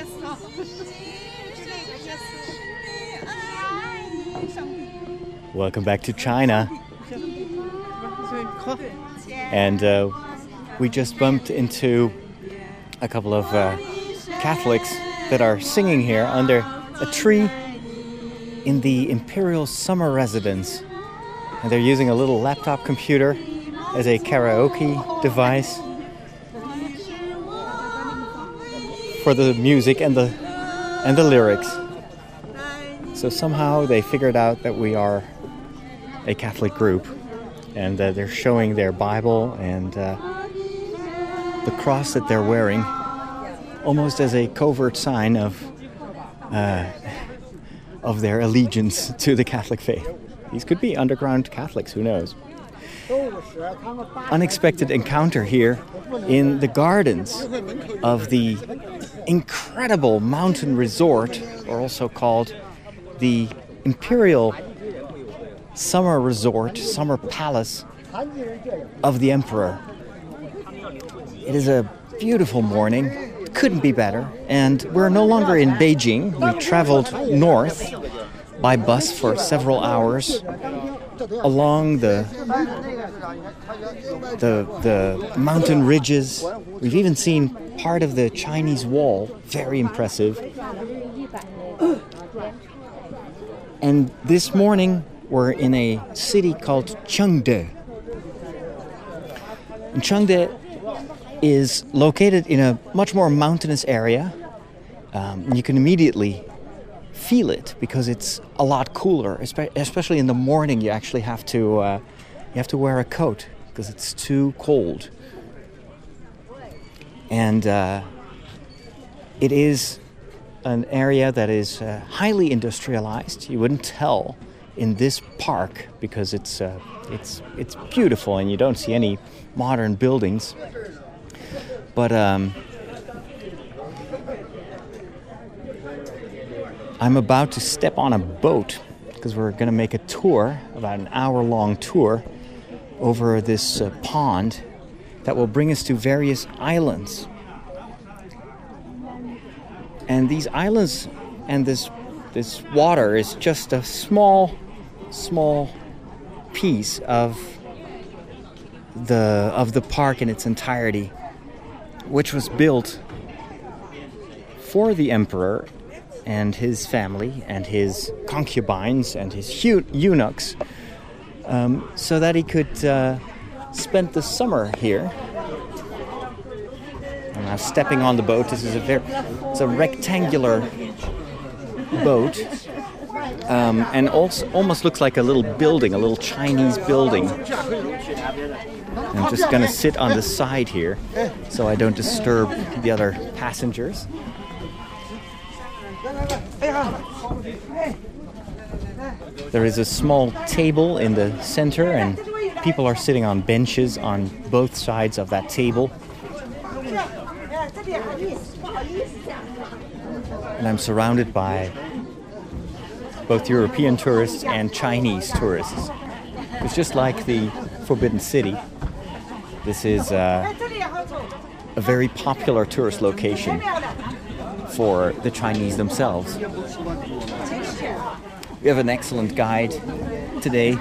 Welcome back to China. And we just bumped into a couple of Catholics that are singing here under a tree in the Imperial Summer Residence. And they're using a little laptop computer as a karaoke device for the music and the lyrics. So somehow they figured out that we are a Catholic group, and they're showing their Bible and the cross that they're wearing almost as a covert sign of their allegiance to the Catholic faith. These could be underground Catholics, who knows? Unexpected encounter here in the gardens of the incredible mountain resort, or also called the Imperial Summer Resort, Summer Palace of the Emperor. It is a beautiful morning, couldn't be better, and we're no longer in Beijing. We traveled north by bus for several hours along the mountain ridges. We've even seen part of the Chinese Wall, very impressive. And this morning we're in a city called Chengde. And Chengde is located in a much more mountainous area. You can immediately feel it because it's a lot cooler, especially in the morning. You actually have to wear a coat because it's too cold. And it is an area that is highly industrialized. You wouldn't tell in this park because it's beautiful and you don't see any modern buildings. But I'm about to step on a boat because we're going to make a tour, about an hour-long tour, over this pond that will bring us to various islands. And these islands and this water is just a small piece of the park in its entirety, which was built for the emperor and his family and his concubines and his eunuchs, so that he could spend the summer here. I'm now stepping on the boat. This is it's a rectangular boat, and also almost looks like a little building, a little Chinese building. I'm just going to sit on the side here so I don't disturb the other passengers. There is a small table in the center, and people are sitting on benches on both sides of that table. And I'm surrounded by both European tourists and Chinese tourists. It's just like the Forbidden City. This is a very popular tourist location for the Chinese themselves. We have an excellent guide today,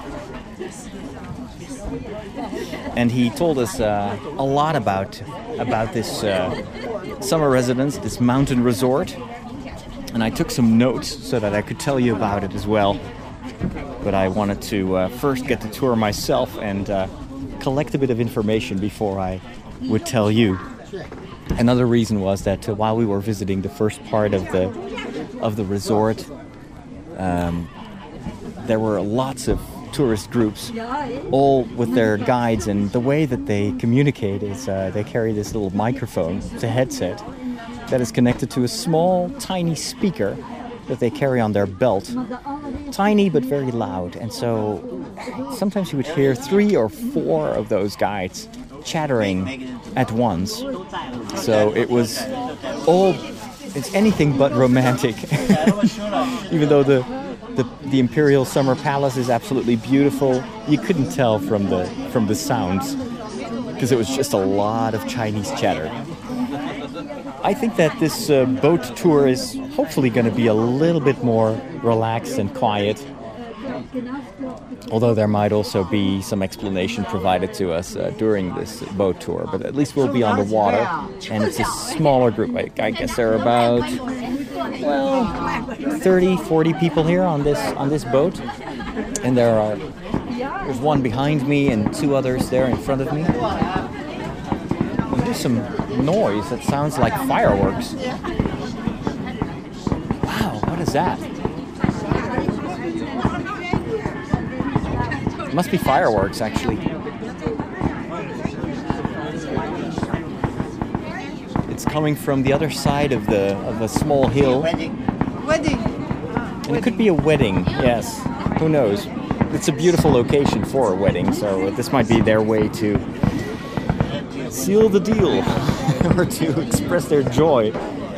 and he told us a lot about this summer residence, this mountain resort, and I took some notes so that I could tell you about it as well. But I wanted to first get the tour myself and collect a bit of information before I would tell you. Another reason was that while we were visiting the first part of the resort, there were lots of tourist groups, all with their guides, and the way that they communicate is they carry this little microphone, it's a headset, that is connected to a small, tiny speaker that they carry on their belt. Tiny but very loud, and so sometimes you would hear 3 or 4 of those guides chattering at once. So it's anything but romantic. Even though the Imperial Summer Palace is absolutely beautiful, you couldn't tell from the sounds because it was just a lot of Chinese chatter. I think that this boat tour is hopefully going to be a little bit more relaxed and quiet. Although there might also be some explanation provided to us during this boat tour. But at least we'll be on the water, and it's a smaller group. I guess there are about, 30, 40 people here on this boat. And there's one behind me and two others there in front of me. There's some noise that sounds like fireworks. Wow, what is that? It must be fireworks, actually. It's coming from the other side of a small hill. Wedding. And it could be a wedding, yes. Who knows? It's a beautiful location for a wedding, so this might be their way to seal the deal or to express their joy.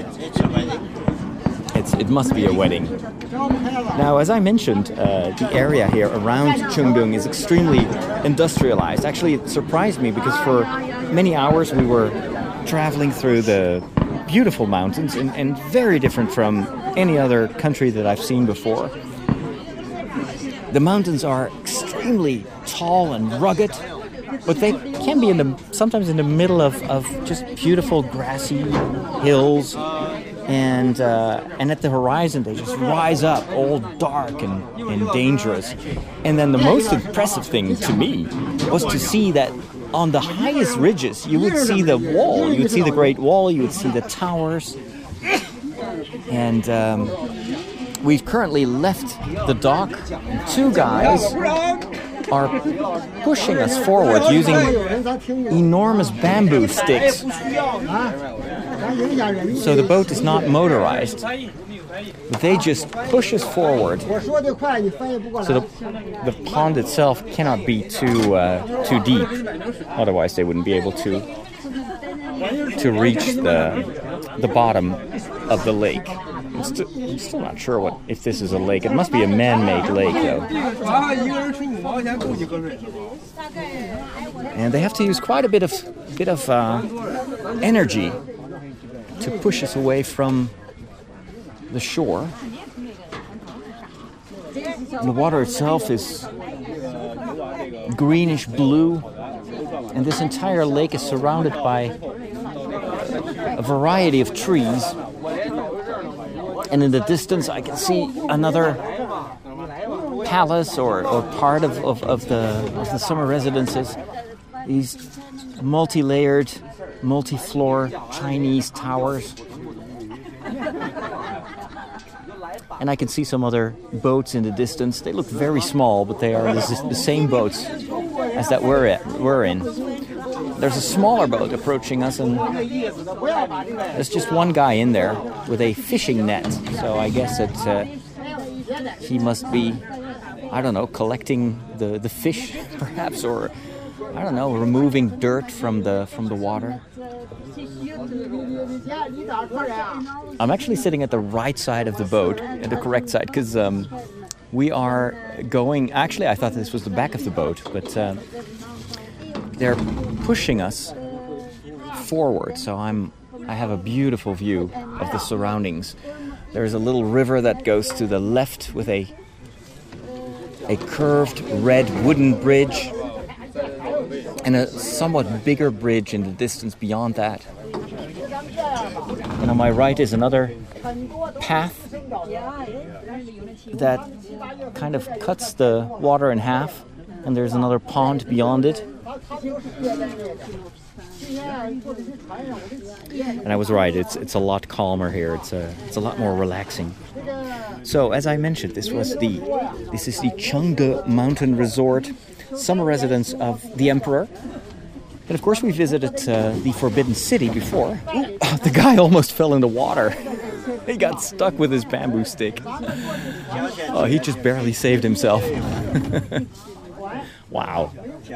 It must be a wedding. Now, as I mentioned, the area here around Chengdung is extremely industrialized. Actually, it surprised me because for many hours we were traveling through the beautiful mountains and very different from any other country that I've seen before. The mountains are extremely tall and rugged, but they can be sometimes in the middle of just beautiful grassy hills. And at the horizon, they just rise up, all dark and dangerous. And then the most impressive thing to me was to see that on the highest ridges, you would see the wall. You would see the Great Wall. You would see the towers. And we've currently left the dock. And two guys are pushing us forward using enormous bamboo sticks. So the boat is not motorized, but they just push us forward. So the pond itself cannot be too deep, otherwise they wouldn't be able to reach the bottom of the lake. I'm still not sure if this is a lake. It must be a man-made lake, though. And they have to use quite a bit of energy to push us away from the shore. And the water itself is greenish blue, and this entire lake is surrounded by a variety of trees. And in the distance, I can see another palace or part of the summer residences. These multi-layered, multi-floor Chinese towers. And I can see some other boats in the distance. They look very small, but they are the same boats as that we're in. There's a smaller boat approaching us, and there's just one guy in there with a fishing net. So I guess that he must be, I don't know, collecting the fish, perhaps, or I don't know, removing dirt from the water. I'm actually sitting at the right side of the boat, at the correct side, because we are going. Actually, I thought this was the back of the boat, but they're pushing us forward. So I have a beautiful view of the surroundings. There's a little river that goes to the left with a curved red wooden bridge, and a somewhat bigger bridge in the distance beyond that. And on my right is another path that kind of cuts the water in half, and there's another pond beyond it. And I was right, it's a lot calmer here. It's a lot more relaxing. So as I mentioned, this is the Chengde Mountain Resort, summer residence of the Emperor. And of course we visited the Forbidden City before. The guy almost fell in the water. He got stuck with his bamboo stick. Oh, he just barely saved himself. Wow.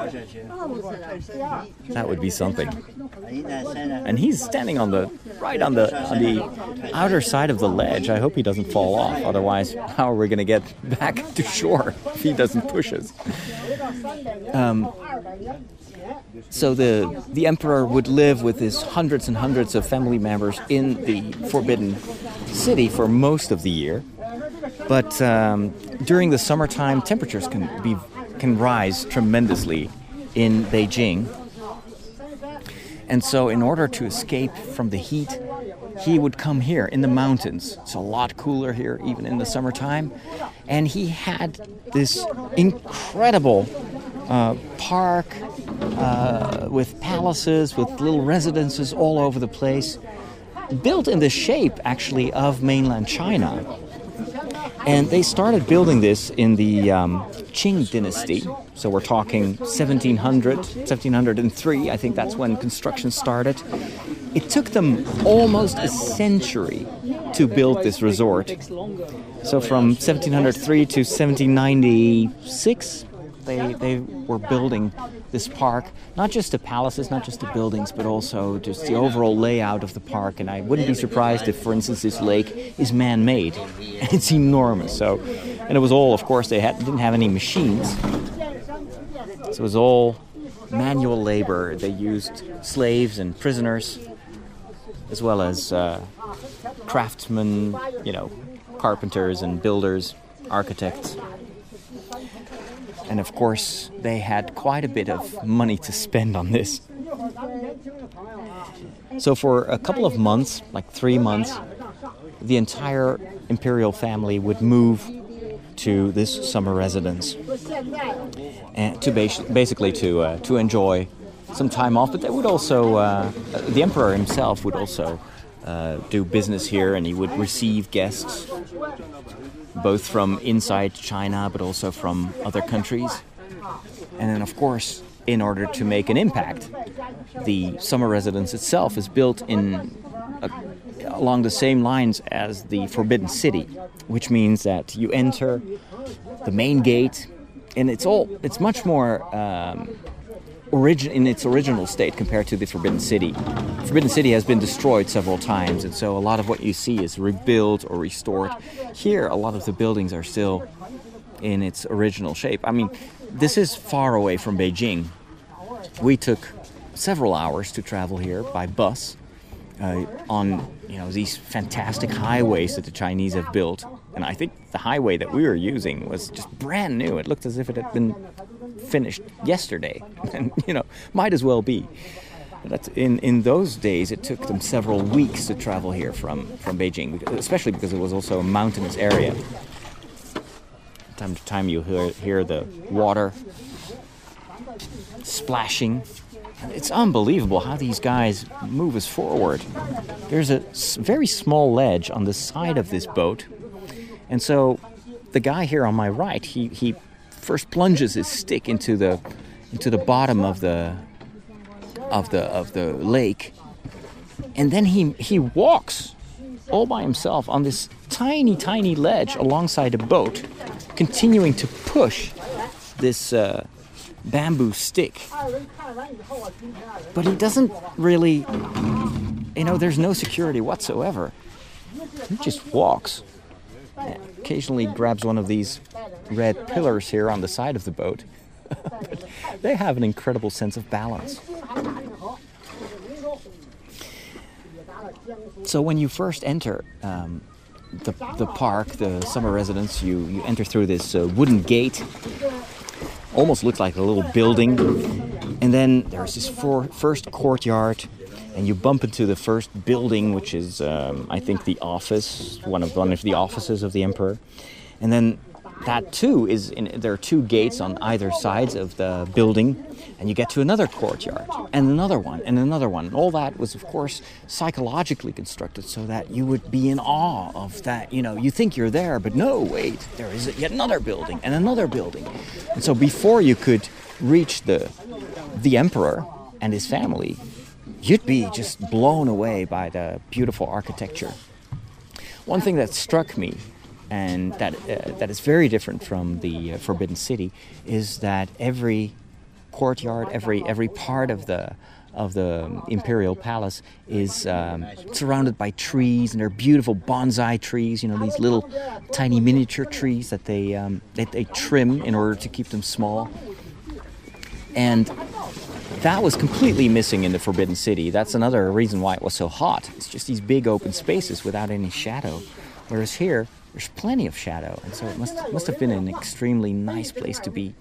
That would be something. And he's standing on the outer side of the ledge. I hope he doesn't fall off. Otherwise, how are we going to get back to shore if he doesn't push us? So the emperor would live with his hundreds and hundreds of family members in the Forbidden City for most of the year. But during the summertime, temperatures can rise tremendously in Beijing. And so in order to escape from the heat, he would come here in the mountains. It's a lot cooler here, even in the summertime. And he had this incredible park with palaces, with little residences all over the place, built in the shape, actually, of mainland China. And they started building this in the Qing dynasty. So we're talking 1703. I think that's when construction started. It took them almost a century to build this resort. So from 1703 to 1796, they were building this park, not just the palaces, not just the buildings, but also just the overall layout of the park. And I wouldn't be surprised if, for instance, this lake is man-made. It's enormous. And it was all, of course, didn't have any machines. So it was all manual labor. They used slaves and prisoners, as well as craftsmen, carpenters and builders, architects. And of course, they had quite a bit of money to spend on this. So for a couple of months, like 3 months, the entire imperial family would move to this summer residence, and to basically to enjoy some time off. But they would also, the emperor himself would also do business here, and he would receive guests, both from inside China, but also from other countries. And then, of course, in order to make an impact, the summer residence itself is built along the same lines as the Forbidden City, which means that you enter the main gate, and it's much more in its original state compared to the Forbidden City. Forbidden City has been destroyed several times, and so a lot of what you see is rebuilt or restored. Here, a lot of the buildings are still in its original shape. I mean, this is far away from Beijing. We took several hours to travel here by bus on these fantastic highways that the Chinese have built. And I think the highway that we were using was just brand new. It looked as if it had been finished yesterday, and might as well be. That's in those days, it took them several weeks to travel here from Beijing, especially because it was also a mountainous area. From time to time, you hear the water splashing. It's unbelievable how these guys move us forward. There's a very small ledge on the side of this boat, and so the guy here on my right, he first plunges his stick into the bottom of the lake, and then he walks all by himself on this tiny ledge alongside the boat, continuing to push this bamboo stick. But he doesn't really, there's no security whatsoever. He just walks. Occasionally grabs one of these red pillars here on the side of the boat. But they have an incredible sense of balance. So when you first enter the park, the summer residence, you enter through this wooden gate. Almost looks like a little building. And then there's this first courtyard, and you bump into the first building, which is, I think, the office, one of the offices of the emperor. And then that too there are two gates on either sides of the building, and you get to another courtyard, and another one, and another one. And all that was, of course, psychologically constructed so that you would be in awe of that. You think you're there, but no, wait, there is yet another building, and another building. And so before you could reach the emperor and his family, you'd be just blown away by the beautiful architecture. One thing that struck me, and that is very different from the Forbidden City, is that every courtyard, every part of the imperial palace is surrounded by trees, and they're beautiful bonsai trees. These little tiny miniature trees that they trim in order to keep them small. And that was completely missing in the Forbidden City. That's another reason why it was so hot. It's just these big open spaces without any shadow. Whereas here, there's plenty of shadow, and so it must have been an extremely nice place to be.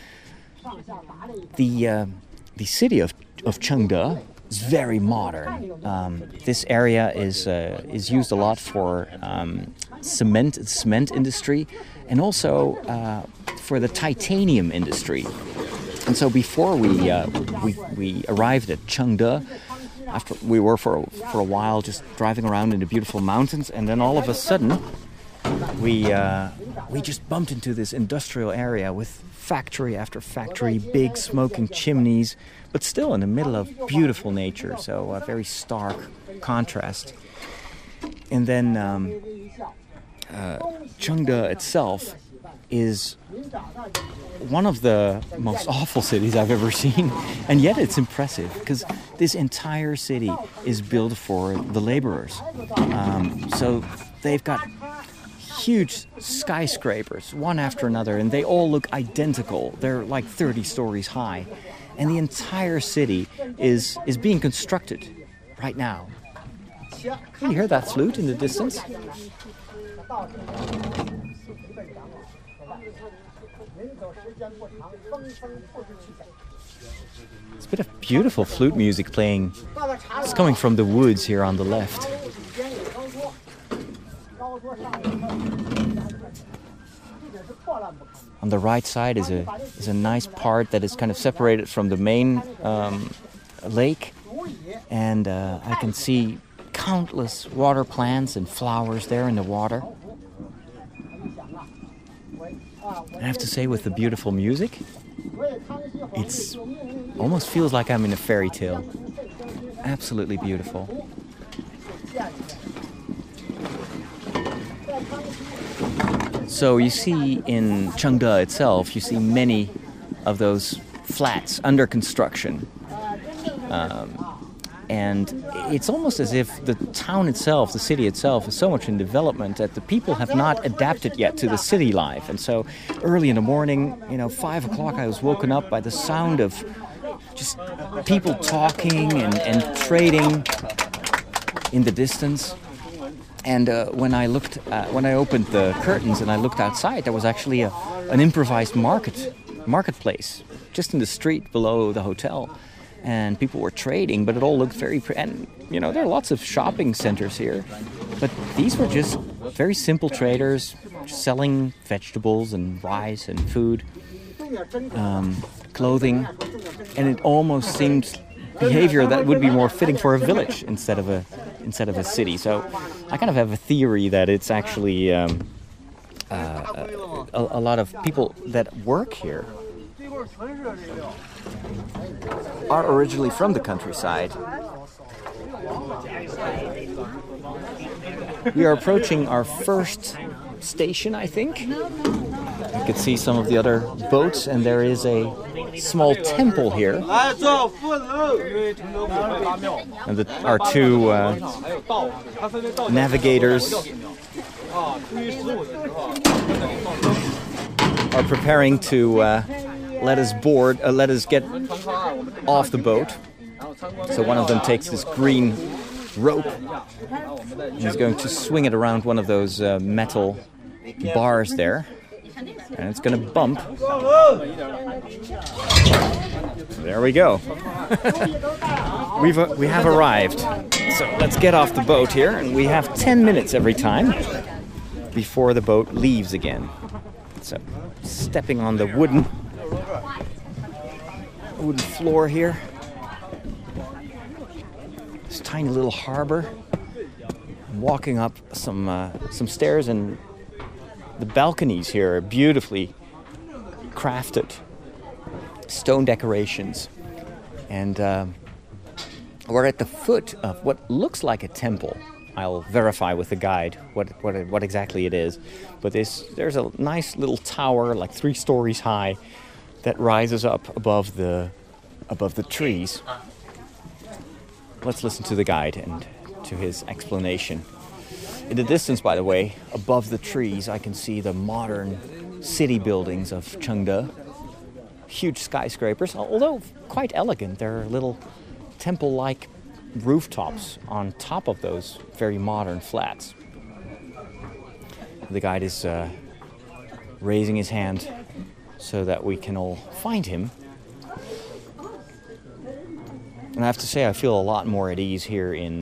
The city of Chengde is very modern. This area is used a lot for cement industry, and also for the titanium industry. And so before we arrived at Chengde, after we were for a while just driving around in the beautiful mountains, and then all of a sudden we just bumped into this industrial area with factory after factory, big smoking chimneys, but still in the middle of beautiful nature. So a very stark contrast. And then Chengde itself is one of the most awful cities I've ever seen, and yet it's impressive because this entire city is built for the laborers. So they've got huge skyscrapers, one after another, and they all look identical. They're like 30 stories high, and the entire city is being constructed right now. Can you hear that flute in the distance? It's a bit of beautiful flute music playing. It's coming from the woods here on the left. On the right side is a nice part that is kind of separated from the main lake, and I can see countless water plants and flowers there in the water. I have to say, with the beautiful music, it's almost feels like I'm in a fairy tale. Absolutely beautiful. So you see in Chengde itself, you see many of those flats under construction. And it's almost as if the town itself, the city itself, is so much in development that the people have not adapted yet to the city life. And so early in the morning, 5 o'clock, I was woken up by the sound of just people talking and trading in the distance. And when I opened the curtains and I looked outside, there was actually an improvised marketplace just in the street below the hotel. And people were trading, but it all looked very... And, there are lots of shopping centers here. But these were just very simple traders selling vegetables and rice and food, clothing. And it almost seemed behavior that would be more fitting for a village instead of a city. So I kind of have a theory that it's actually a lot of people that work here are originally from the countryside. We are approaching our first station, I think. You can see some of the other boats, and there is a small temple here. And our two navigators are preparing to let us get off the boat. So one of them takes this green rope and he's going to swing it around one of those metal bars there, and it's going to bump. There we go. We have arrived. So let's get off the boat here, and we have 10 minutes every time before the boat leaves again. So stepping on the wooden floor here. This tiny little harbor. I'm walking up some stairs, and the balconies here are beautifully crafted stone decorations, and we're at the foot of what looks like a temple. I'll verify with the guide what exactly it is, but there's a nice little tower, like 3 stories high, that rises up above the trees. Let's listen to the guide and to his explanation. In the distance, by the way, above the trees, I can see the modern city buildings of Chengde. huge skyscrapers, although quite elegant. There are little temple-like rooftops on top of those very modern flats. The guide is raising his hand so that we can all find him. And I have to say, I feel a lot more at ease here in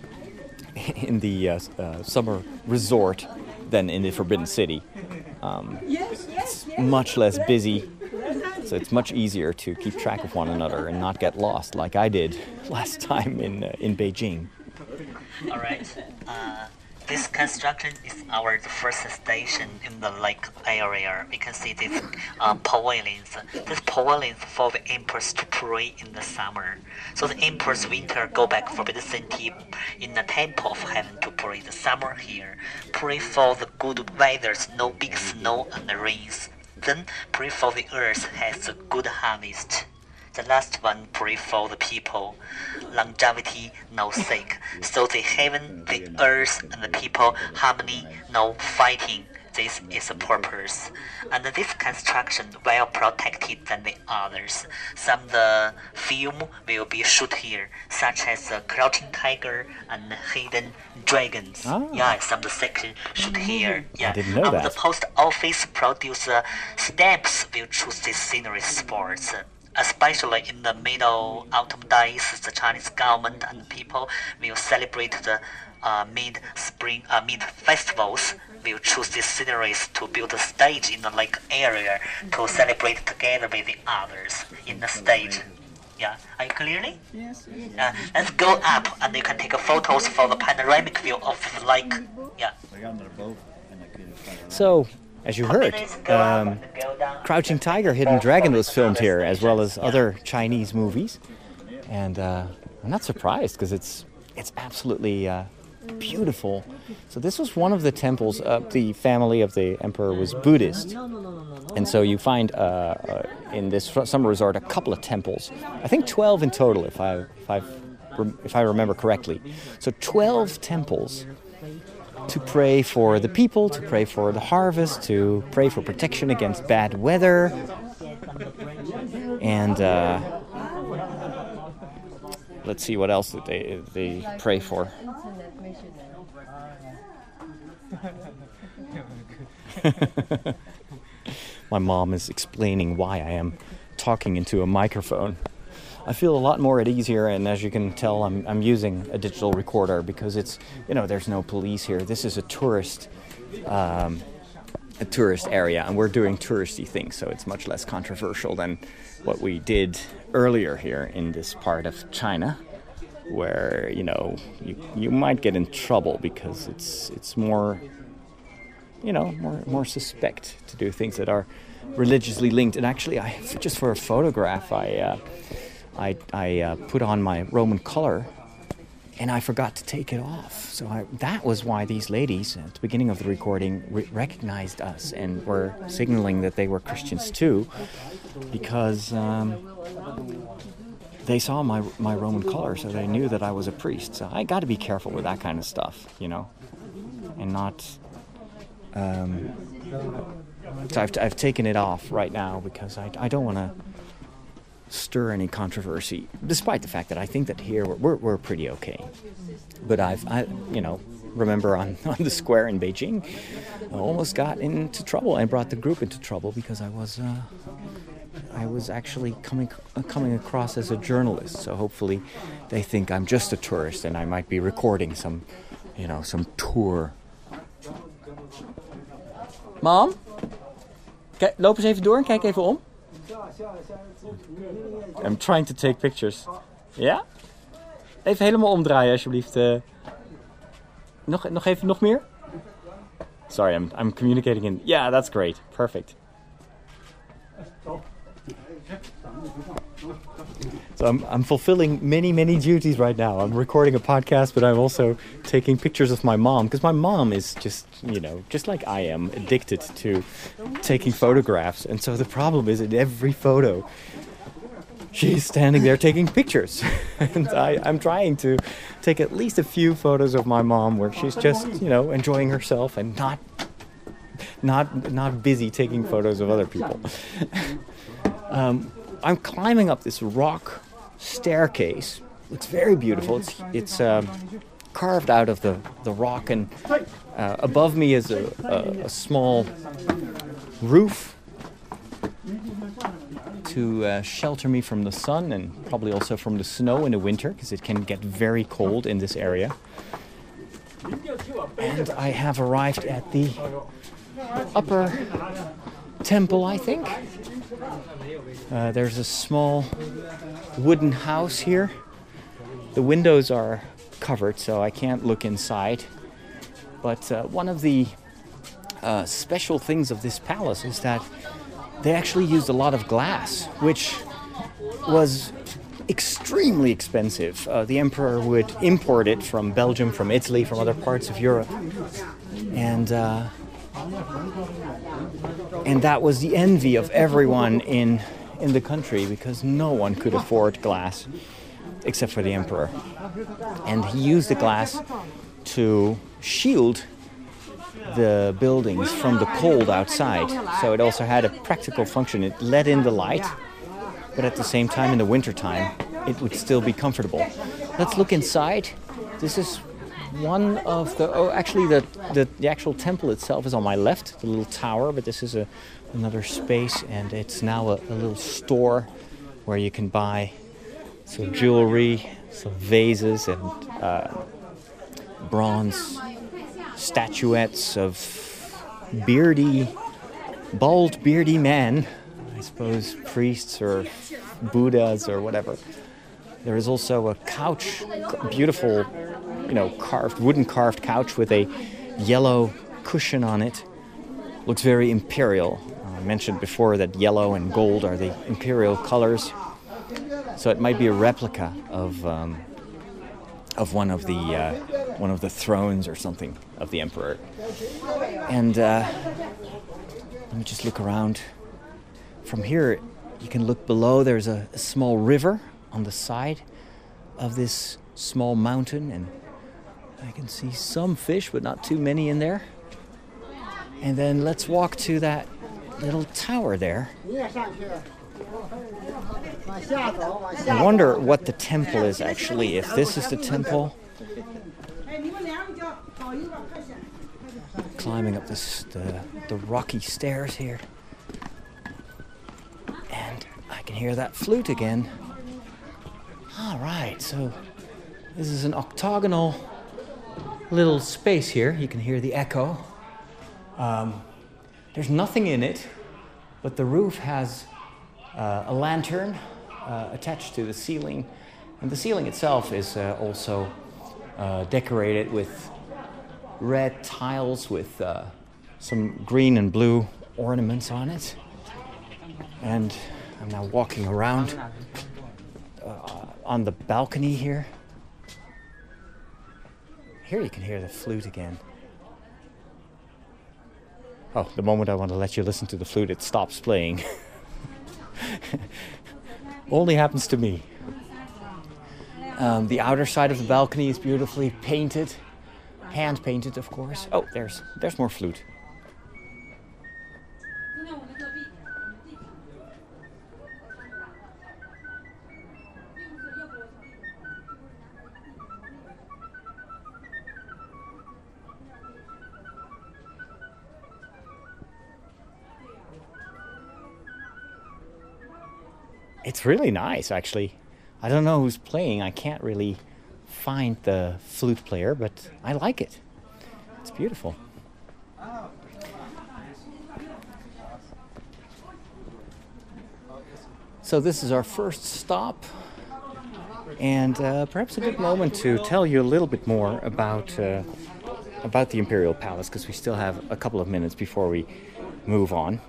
the summer resort than in the Forbidden City. It's much less busy, so it's much easier to keep track of one another and not get lost like I did last time in Beijing. All right. This construction is our first station in the lake area. We can see these pavilions. These pavilions for the emperors to pray in the summer. So the emperors winter go back Forbidden City in the temple of heaven to pray the summer here. Pray for the good weather, no big snow and rains. Then pray for the earth has a good harvest. The last one pray for the people, longevity, no sick. So the heaven, the earth, and the people, harmony, no fighting. This is the purpose. And this construction well protected than the others. Some the film will be shot here, such as the Crouching Tiger and Hidden Dragons. Yeah, some of the section shoot here. Yeah, I didn't know that. The post office producer stamps will choose this scenery sports. Especially in the middle autumn days, the Chinese government and people will celebrate the mid-spring festivals. Will choose these sceneries to build a stage in the lake area to celebrate together with the others in the stage. Yeah, are you clearly? Yes. Let's go up and you can take photos for the panoramic view of the lake. Yeah. So, as you heard, Crouching Tiger, Hidden Dragon was filmed here, as well as other Chinese movies. And I'm not surprised, because it's absolutely beautiful. So this was one of the temples. The family of the emperor was Buddhist. And so you find in this summer resort a couple of temples. I think 12 in total, if I remember correctly. So 12 temples to pray for the people, to pray for the harvest, to pray for protection against bad weather. And let's see what else they pray for. My mom is explaining why I am talking into a microphone. I feel a lot more at ease here, and as you can tell, I'm using a digital recorder because it's, there's no police here. This is a tourist area, and we're doing touristy things, so it's much less controversial than what we did earlier here in this part of China, where you might get in trouble because it's more more suspect to do things that are religiously linked. And actually, just for a photograph, I put on my Roman collar, and I forgot to take it off. So that was why these ladies, at the beginning of the recording, recognized us and were signaling that they were Christians too, because they saw my Roman collar, so they knew that I was a priest. So I got to be careful with that kind of stuff, and not... So I've taken it off right now because I don't want to stir any controversy, despite the fact that I think that here we're pretty okay. But I remember on the square in Beijing, I almost got into trouble and brought the group into trouble because I was actually coming across as a journalist. So hopefully they think I'm just a tourist and I might be recording some tour. Mom, loop eens even door en kijk even om. I'm trying to take pictures. Ja? Even helemaal omdraaien alsjeblieft. Nog meer? Sorry, I'm communicating in... Yeah, that's great. Perfect. So I'm fulfilling many duties right now. I'm recording a podcast, but I'm also taking pictures of my mom, because my mom is just like I am, addicted to taking photographs. And so the problem is, in every photo, she's standing there taking pictures. And I'm trying to take at least a few photos of my mom where she's just, enjoying herself and not busy taking photos of other people. I'm climbing up this rock staircase. It's very beautiful. It's carved out of the rock, and above me is a small roof to shelter me from the sun and probably also from the snow in the winter, because it can get very cold in this area. And I have arrived at the upper temple, I think. There's a small wooden house here. The windows are covered, so I can't look inside. But one of the special things of this palace is that they actually used a lot of glass, which was extremely expensive. The emperor would import it from Belgium, from Italy, from other parts of Europe. And that was the envy of everyone in the country, because no one could afford glass except for the emperor. And he used the glass to shield the buildings from the cold outside. So it also had a practical function. It let in the light, but at the same time, in the wintertime, it would still be comfortable. Let's look inside. This is one of the... Oh, actually, the actual temple itself is on my left, the little tower, but this is another space, and it's now a little store where you can buy some jewelry, some vases, and bronze statuettes of bald beardy men, I suppose priests or Buddhas or whatever. There is also a couch, beautiful, wooden carved couch with a yellow cushion on it. Looks very imperial. I mentioned before that yellow and gold are the imperial colors, so it might be a replica of one of the thrones or something of the emperor. And let me just look around. From here, you can look below. There's a small river on the side of this small mountain, and I can see some fish, but not too many in there. And then let's walk to that little tower there. I wonder what the temple is actually, if this is the temple. Climbing up the rocky stairs here. And I can hear that flute again. Alright, so this is an octagonal little space here. You can hear the echo. There's nothing in it, but the roof has a lantern attached to the ceiling, and the ceiling itself is also decorated with red tiles with some green and blue ornaments on it. And I'm now walking around on the balcony here. Here you can hear the flute again. Oh, the moment I want to let you listen to the flute, it stops playing. Only happens to me. The outer side of the balcony is beautifully painted. Hand painted, of course. Oh, there's more flute. It's really nice, actually. I don't know who's playing. I can't really find the flute player, but I like it. It's beautiful. So this is our first stop, and perhaps a good moment to tell you a little bit more about the Imperial Palace, because we still have a couple of minutes before we move on.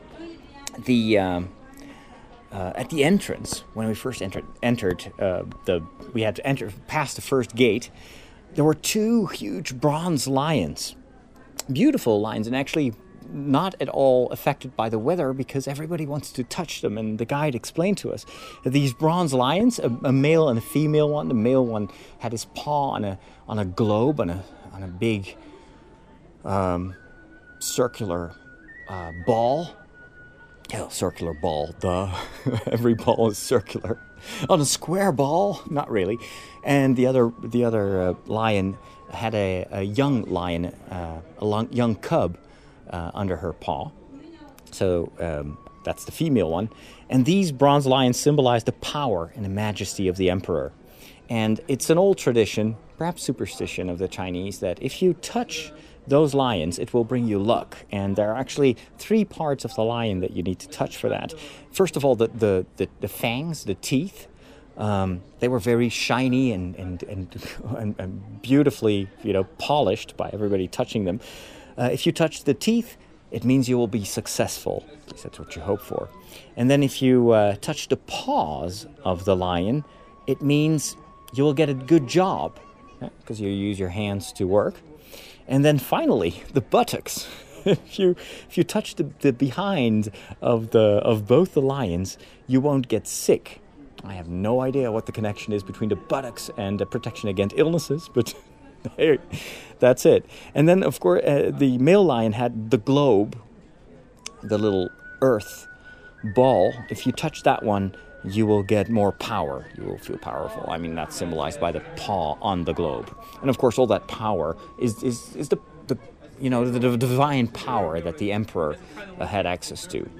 At the entrance, when we first entered, we had to enter past the first gate. There were two huge bronze lions, beautiful lions, and actually not at all affected by the weather, because everybody wants to touch them. And the guide explained to us that these bronze lions, a male and a female one. The male one had his paw on a globe, on a big circular ball. circular ball, duh. Every ball is circular. On a square ball, not really. And the other lion had a young lion, young cub under her paw. So that's the female one. And these bronze lions symbolize the power and the majesty of the emperor. And it's an old tradition, perhaps superstition of the Chinese, that if you touch those lions, it will bring you luck. And there are actually 3 parts of the lion that you need to touch for that. First of all, the fangs, the teeth. They were very shiny and beautifully, polished by everybody touching them. If you touch the teeth, it means you will be successful. At least that's what you hope for. And then if you touch the paws of the lion, it means you will get a good job, because you use your hands to work. And then finally, the buttocks. If you touch the behind of both the lions, you won't get sick. I have no idea what the connection is between the buttocks and the protection against illnesses, but that's it. And then, of course, the male lion had the globe, the little earth ball. If you touch that one, you will get more power. You will feel powerful. I mean, that's symbolized by the paw on the globe. And of course, all that power is the divine power that the emperor had access to.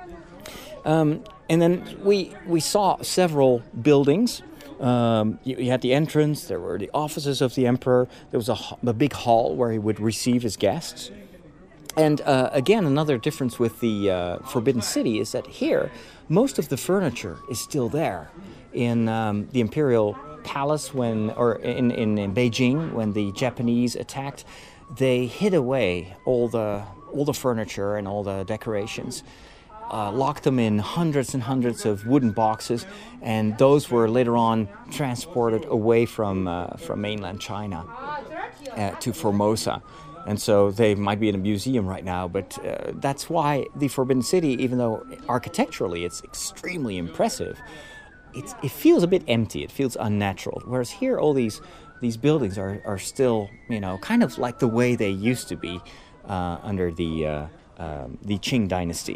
And then we saw several buildings. You had the entrance. There were the offices of the emperor. There was a big hall where he would receive his guests. And again, another difference with the Forbidden City is that here, most of the furniture is still there. In the Imperial Palace, in Beijing, when the Japanese attacked, they hid away all the furniture and all the decorations, locked them in hundreds and hundreds of wooden boxes, and those were later on transported away from mainland China to Formosa. And so they might be in a museum right now, but that's why the Forbidden City, even though architecturally it's extremely impressive, it feels a bit empty. It feels unnatural. Whereas here, all these buildings are still, kind of like the way they used to be under the Qing dynasty.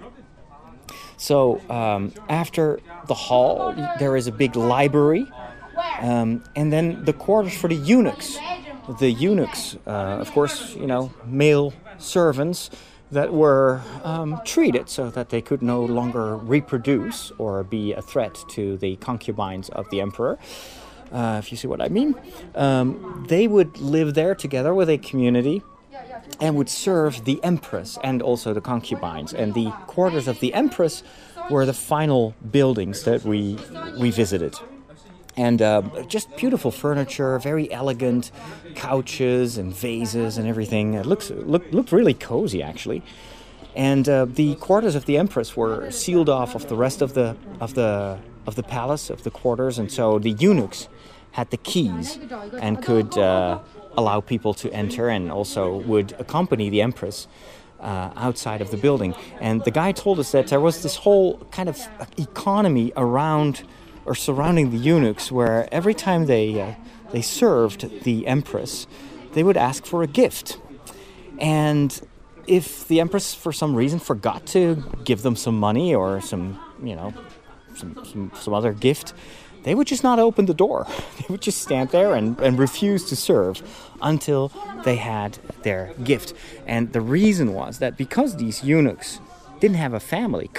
So after the hall, there is a big library, and then the quarters for the eunuchs. The eunuchs, of course, male servants that were treated so that they could no longer reproduce or be a threat to the concubines of the emperor, if you see what I mean. They would live there together with a community and would serve the empress and also the concubines. And the quarters of the empress were the final buildings that we visited. And just beautiful furniture, very elegant couches and vases and everything. It looked really cozy, actually. And the quarters of the empress were sealed off of the rest of the palace, of the quarters, and so the eunuchs had the keys and could allow people to enter, and also would accompany the empress outside of the building. And the guy told us that there was this whole kind of economy around or surrounding the eunuchs, where every time they served the empress, they would ask for a gift. And if the empress, for some reason, forgot to give them some money or some other gift, they would just not open the door. They would just stand there and refuse to serve until they had their gift. And the reason was that because these eunuchs couldn't have a family,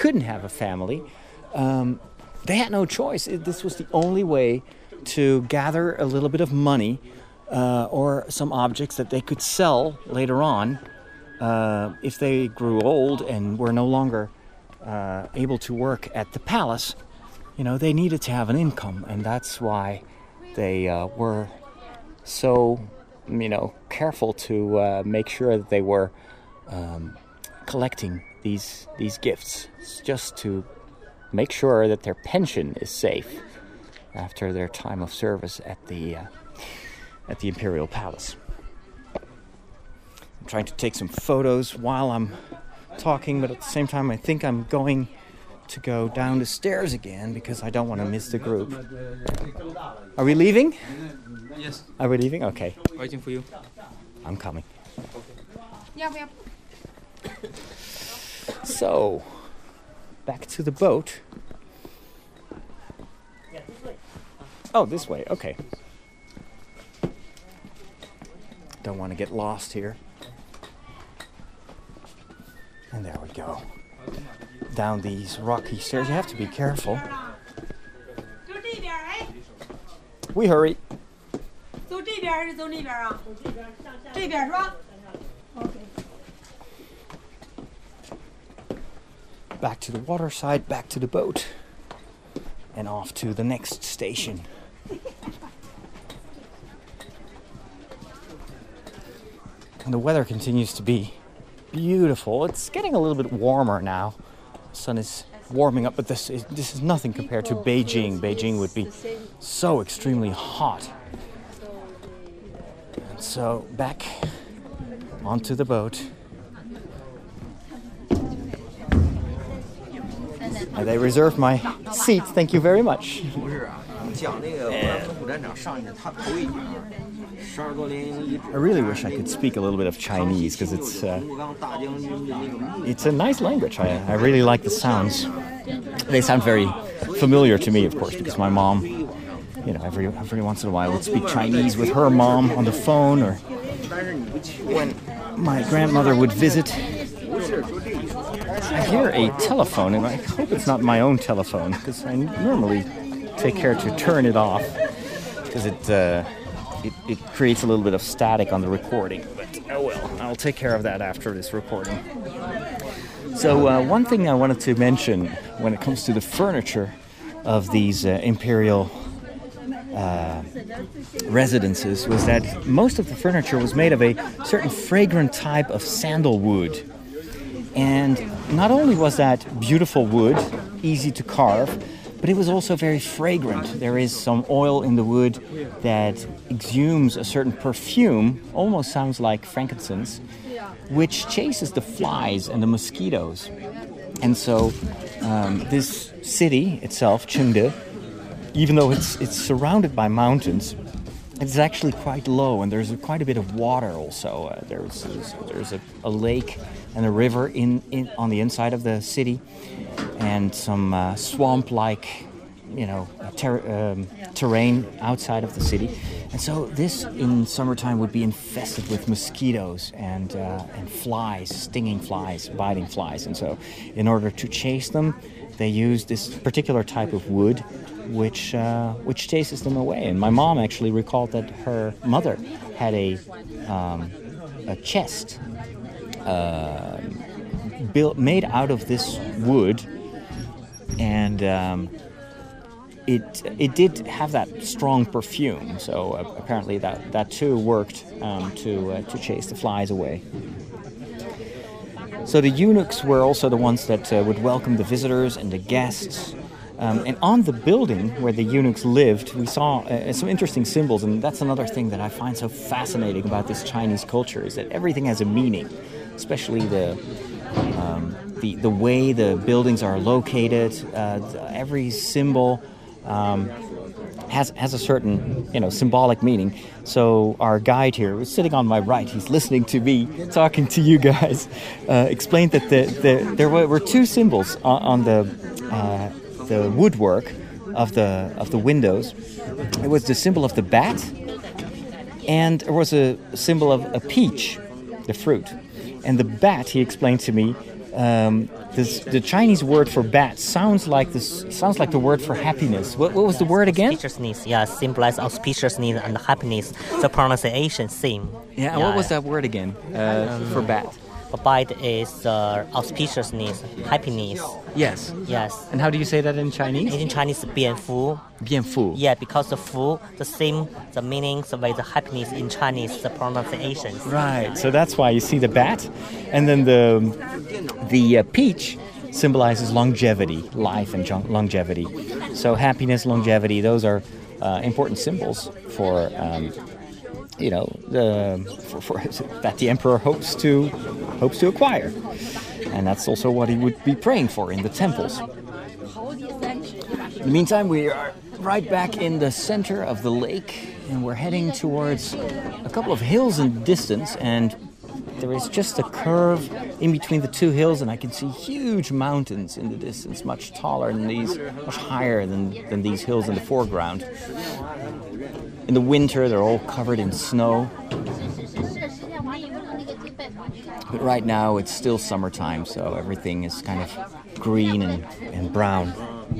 they had no choice. This was the only way to gather a little bit of money or some objects that they could sell later on if they grew old and were no longer able to work at the palace. They needed to have an income, and that's why they were so, careful to make sure that they were collecting these gifts, just to make sure that their pension is safe after their time of service at the Imperial Palace. I'm trying to take some photos while I'm talking, but at the same time I think I'm going to go down the stairs again because I don't want to miss the group. Are we leaving? Yes. Are we leaving? Okay. Waiting for you. I'm coming. So, back to the boat. Oh, this way, okay. Don't want to get lost here. And there we go. Down these rocky stairs. You have to be careful. We hurry. Back to the water side, back to the boat, and off to the next station. And the weather continues to be beautiful. It's getting a little bit warmer now. The sun is warming up, but this is nothing compared to Beijing. Beijing would be so extremely hot. And so back onto the boat. And they reserved my seat. Thank you very much. I really wish I could speak a little bit of Chinese because it's a nice language. I really like the sounds. They sound very familiar to me, of course, because my mom, you know, every once in a while would speak Chinese with her mom on the phone, or when my grandmother would visit. I hear a telephone, and I hope it's not my own telephone, because I normally take care to turn it off, because it creates a little bit of static on the recording. But oh well, I'll take care of that after this recording. So one thing I wanted to mention when it comes to the furniture of these imperial residences was that most of the furniture was made of a certain fragrant type of sandalwood. And not only was that beautiful wood, easy to carve, but it was also very fragrant. There is some oil in the wood that exudes a certain perfume, almost sounds like frankincense, which chases the flies and the mosquitoes. And so this city itself, Chengde, even though it's surrounded by mountains, it's actually quite low, and there's quite a bit of water also. There's a lake and a river on the inside of the city, and some swamp-like, terrain outside of the city. And so this, in summertime, would be infested with mosquitoes and flies, stinging flies, biting flies. And so, in order to chase them, they use this particular type of wood, which chases them away. And my mom actually recalled that her mother had a chest made out of this wood, and it did have that strong perfume. So apparently that too worked to chase the flies away. So the eunuchs were also the ones that would welcome the visitors and the guests. And on the building where the eunuchs lived, we saw some interesting symbols, and that's another thing that I find so fascinating about this Chinese culture, is that everything has a meaning, especially the way the buildings are located. Every symbol has a certain symbolic meaning. So our guide here was sitting on my right. He's listening to me talking to you guys. Explained that there were two symbols on the woodwork of the windows. It was the symbol of the bat, and there was a symbol of a peach, the fruit. And the bat, he explained to me, the Chinese word for bat sounds like the word for happiness. What was the word again? Auspiciousness, yeah, symbolize auspiciousness and happiness. The pronunciation same. Yeah, and what was that word again for bat? Bat is auspiciousness, happiness. Yes. Yes. And how do you say that in Chinese? In Chinese, 变福. 变福. Yeah, because the 福, the meaning, the way the happiness in Chinese, the pronunciation. Right. So that's why you see the bat, and then the peach symbolizes longevity, life and longevity. So happiness, longevity, those are important symbols for that the emperor hopes to acquire, and that's also what he would be praying for in the temples. In the meantime, we are right back in the center of the lake, and we're heading towards a couple of hills in distance, and there is just a curve in between the two hills, and I can see huge mountains in the distance, much taller than these, much higher than these hills in the foreground. In the winter, they're all covered in snow. But right now, it's still summertime, so everything is kind of green and brown.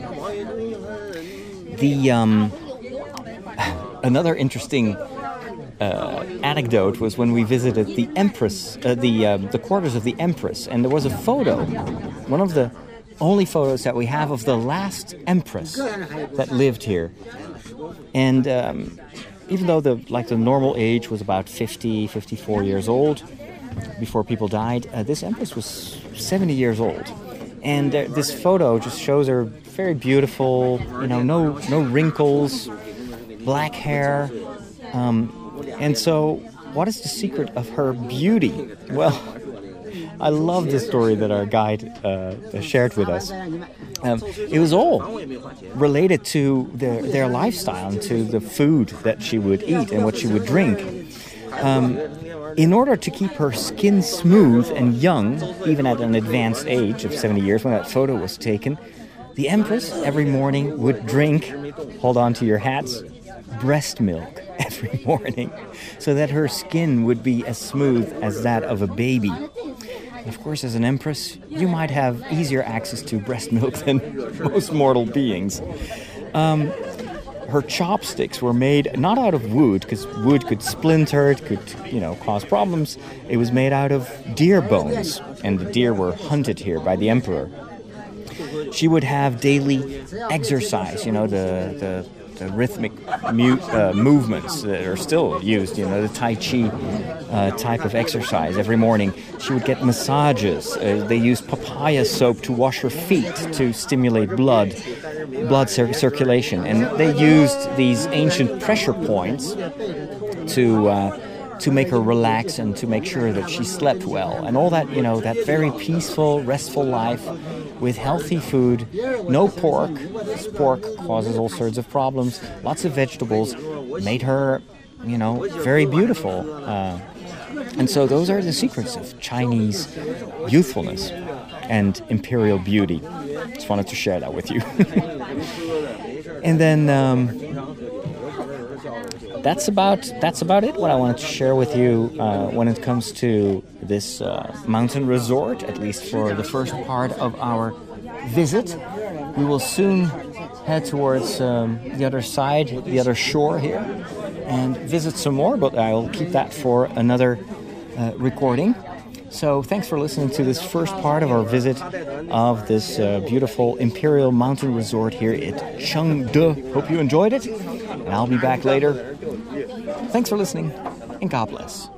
Another interesting anecdote was when we visited the Empress, the quarters of the Empress, and there was a photo, one of the only photos that we have of the last Empress that lived here. And even though the normal age was about 54 years old before people died, this Empress was 70 years old. And this photo just shows her very beautiful, no wrinkles, black hair. And so, what is the secret of her beauty? Well, I love the story that our guide shared with us. It was all related to their lifestyle and to the food that she would eat and what she would drink. In order to keep her skin smooth and young, even at an advanced age of 70 years when that photo was taken, the Empress every morning would drink, hold on to your hats, breast milk every morning, so that her skin would be as smooth as that of a baby. And of course, as an Empress, you might have easier access to breast milk than most mortal beings. Her chopsticks were made not out of wood, because wood could splinter, it could, cause problems. It was made out of deer bones, and the deer were hunted here by the emperor. She would have daily exercise, the rhythmic movements that are still used, the Tai Chi type of exercise every morning. She would get massages. They used papaya soap to wash her feet to stimulate blood circulation. And they used these ancient pressure points to make her relax and to make sure that she slept well. And all that, that very peaceful, restful life with healthy food, no pork. Pork causes all sorts of problems. Lots of vegetables made her, very beautiful. And so those are the secrets of Chinese youthfulness and imperial beauty. Just wanted to share that with you. And then that's about it. What I wanted to share with you when it comes to this mountain resort, at least for the first part of our visit. We will soon head towards the other side, the other shore here, and visit some more, but I'll keep that for another recording. So thanks for listening to this first part of our visit of this beautiful Imperial Mountain Resort here at Chengde. Hope you enjoyed it, and I'll be back later. Thanks for listening, and God bless.